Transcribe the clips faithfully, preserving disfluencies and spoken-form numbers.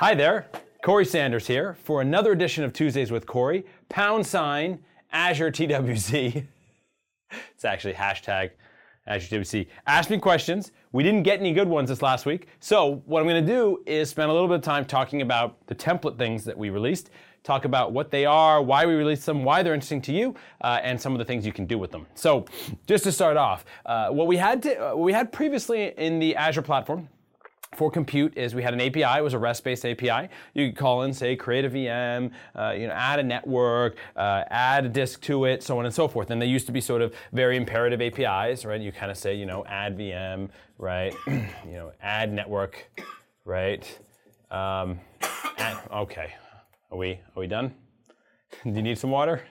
Hi there, Corey Sanders here for another edition of Tuesdays with Corey. Pound sign Azure T W C. It's actually hashtag Azure T W C. Ask me questions. We didn't get any good ones this last week, so what I'm going to do is spend a little bit of time talking about the template things that we released, talk about what they are, why we released them, why they're interesting to you, uh, and some of the things you can do with them. So, just to start off, uh, what we had to, uh, we had previously in the Azure platform for compute is we had an A P I. It was a REST-based A P I. You could call in, say, create a V M, uh, you know, add a network, uh, add a disk to it, so on and so forth. And they used to be sort of very imperative A P Is, right? You kind of say, you know, add V M, right? you know, add network, right? Um, add, okay, are we are we done? Do you need some water?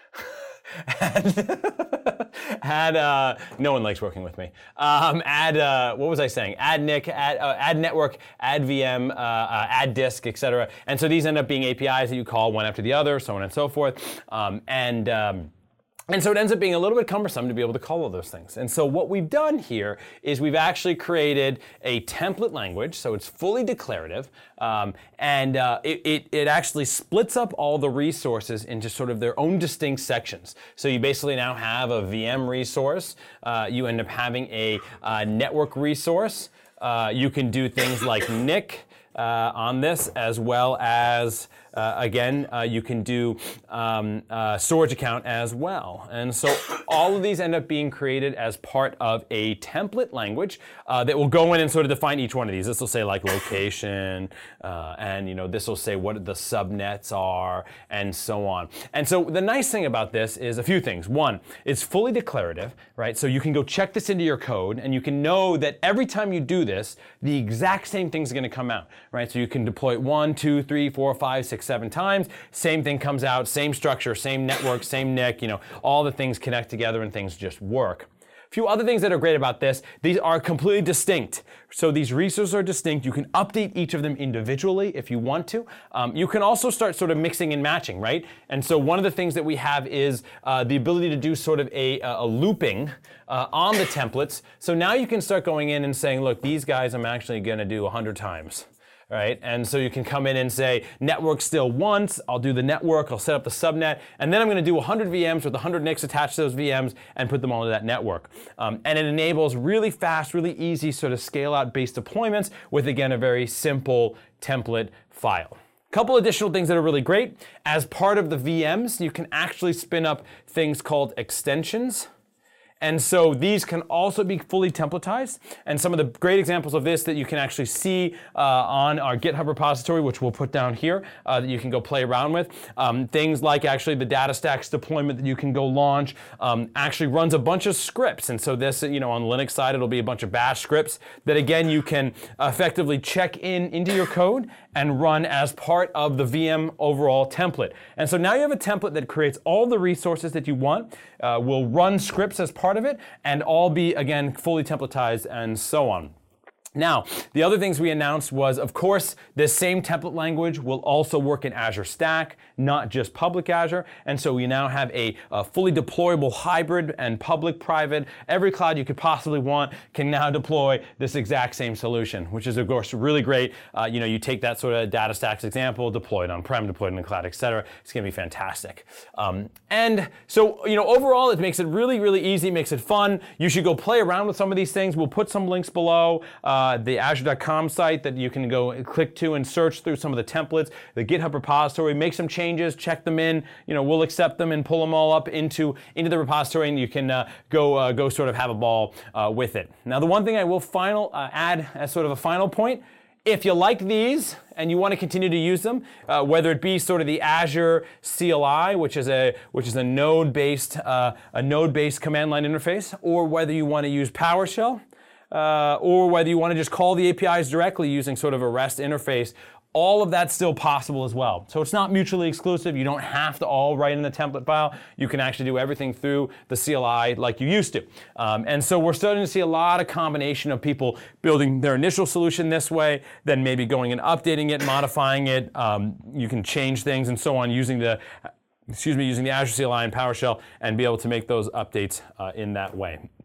add, add uh, no one likes working with me. Um, add, uh, what was I saying? Add N I C, add, uh, add network, add V M, uh, uh, add disk, et cetera. And so these end up being A P Is that you call one after the other, so on and so forth. Um, and um, And so it ends up being a little bit cumbersome to be able to call all those things. And so what we've done here is we've actually created a template language, so it's fully declarative, um, and uh, it, it, it actually splits up all the resources into sort of their own distinct sections. So you basically now have a V M resource, uh, you end up having a uh, network resource, uh, you can do things like N I C uh, on this, as well as Uh, again, uh, you can do um, uh, storage account as well. And so all of these end up being created as part of a template language uh, that will go in and sort of define each one of these. This will say like location, uh, and you know this will say what the subnets are, and so on. And so the nice thing about this is a few things. One, it's fully declarative, right? So you can go check this into your code, and you can know that every time you do this, the exact same thing's going to come out, right? So you can deploy it one, two, three, four, five, six, seven times, same thing comes out, same structure, same network, same N I C, you know, all the things connect together and things just work. A few other things that are great about this, these are completely distinct. So these resources are distinct. You can update each of them individually if you want to. Um, you can also start sort of mixing and matching, right? And so one of the things that we have is uh, the ability to do sort of a, a looping uh, on the templates. So now you can start going in and saying, look, these guys I'm actually going to do one hundred times. Right? And so you can come in and say, network still once, I'll do the network, I'll set up the subnet, and then I'm going to do one hundred V Ms with one hundred N I Cs attached to those V Ms and put them all into that network. Um, and it enables really fast, really easy sort of scale-out based deployments with, again, a very simple template file. Couple additional things that are really great. As part of the V Ms, you can actually spin up things called extensions. And so these can also be fully templatized. And some of the great examples of this that you can actually see uh, on our GitHub repository, which we'll put down here, uh, that you can go play around with. Um, things like actually the DataStax deployment that you can go launch um, actually runs a bunch of scripts. And so this, you know, on the Linux side, it'll be a bunch of bash scripts that, again, you can effectively check in into your code and run as part of the V M overall template. And so now you have a template that creates all the resources that you want, uh, will run scripts as part of it, and all be, again, fully templatized and so on. Now, the other things we announced was, of course, this same template language will also work in Azure Stack, not just public Azure. And so we now have a, a fully deployable hybrid and public-private. Every cloud you could possibly want can now deploy this exact same solution, which is, of course, really great. Uh, you know, you take that sort of DataStax example, deploy it on-prem, deploy it in the cloud, et cetera. It's going to be fantastic. Um, and so, you know, overall, it makes it really, really easy, makes it fun. You should go play around with some of these things. We'll put some links below. Uh, Uh, the azure dot com site that you can go click to and search through some of the templates, the GitHub repository, make some changes, check them in, you know, we'll accept them and pull them all up into, into the repository, and you can uh, go, uh, go sort of have a ball uh, with it. Now, the one thing I will final uh, add as sort of a final point, if you like these and you want to continue to use them, uh, whether it be sort of the Azure C L I, which is a which is a node-based uh, a node-based command line interface, or whether you want to use PowerShell, Uh, or whether you want to just call the A P Is directly using sort of a REST interface, all of that's still possible as well. So it's not mutually exclusive. You don't have to all write in the template file. You can actually do everything through the C L I like you used to. Um, and so we're starting to see a lot of combination of people building their initial solution this way, then maybe going and updating it, modifying it. Um, you can change things and so on using the excuse me, using the Azure C L I and PowerShell, and be able to make those updates uh, in that way.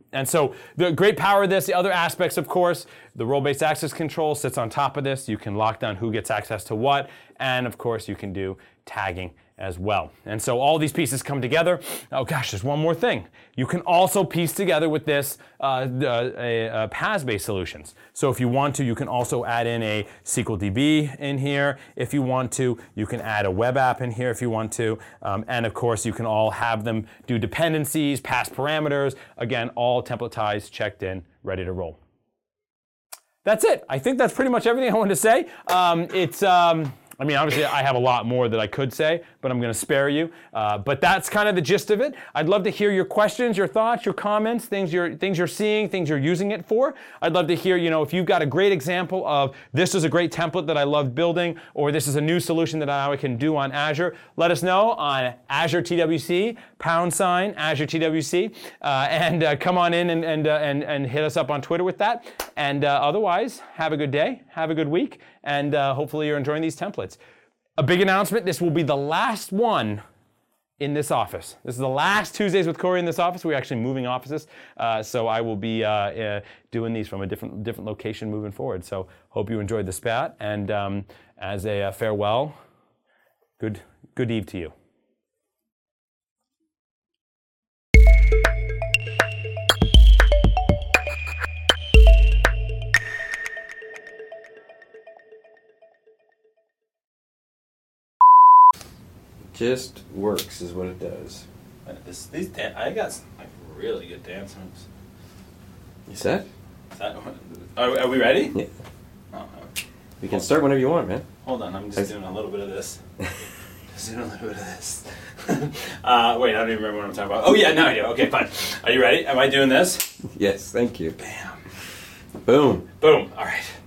And so the great power of this, the other aspects, of course, the role-based access control sits on top of this. You can lock down who gets access to what, and of course you can do tagging as well. And so all these pieces come together. Oh gosh, there's one more thing. You can also piece together with this uh, a, a P A S-based solutions. So if you want to, you can also add in a S Q L D B in here. If you want to, you can add a web app in here if you want to. Um, and of course, you can all have them do dependencies, pass parameters. Again, all templatized, checked in, ready to roll. That's it. I think that's pretty much everything I wanted to say. Um, it's... Um, I mean, obviously, I have a lot more that I could say, but I'm going to spare you. Uh, but that's kind of the gist of it. I'd love to hear your questions, your thoughts, your comments, things you're things you're seeing, things you're using it for. I'd love to hear, you know, if you've got a great example of this is a great template that I love building, or this is a new solution that I can do on Azure. Let us know on Azure T W C, pound sign Azure T W C, uh, and uh, come on in and and, uh, and and hit us up on Twitter with that. And uh, otherwise, have a good day, have a good week, and uh, hopefully you're enjoying these templates. A big announcement, this will be the last one in this office. This is the last Tuesdays with Corey in this office. We're actually moving offices, uh, so I will be uh, uh, doing these from a different different location moving forward. So hope you enjoyed the spat, and um, as a uh, farewell, good good eve to you. Just works is what it does. This, these dan- I got some like really good dance moves. You set? Is that, are, are we ready? Yeah. Oh, We can start whenever you want, man. hold on, I'm just doing a little bit of this. Just doing a little bit of this. uh, wait, I don't even remember what I'm talking about. Oh yeah, now I do. Okay, fine. Are you ready? Am I doing this? Yes, thank you. Bam. Boom. Boom. All right.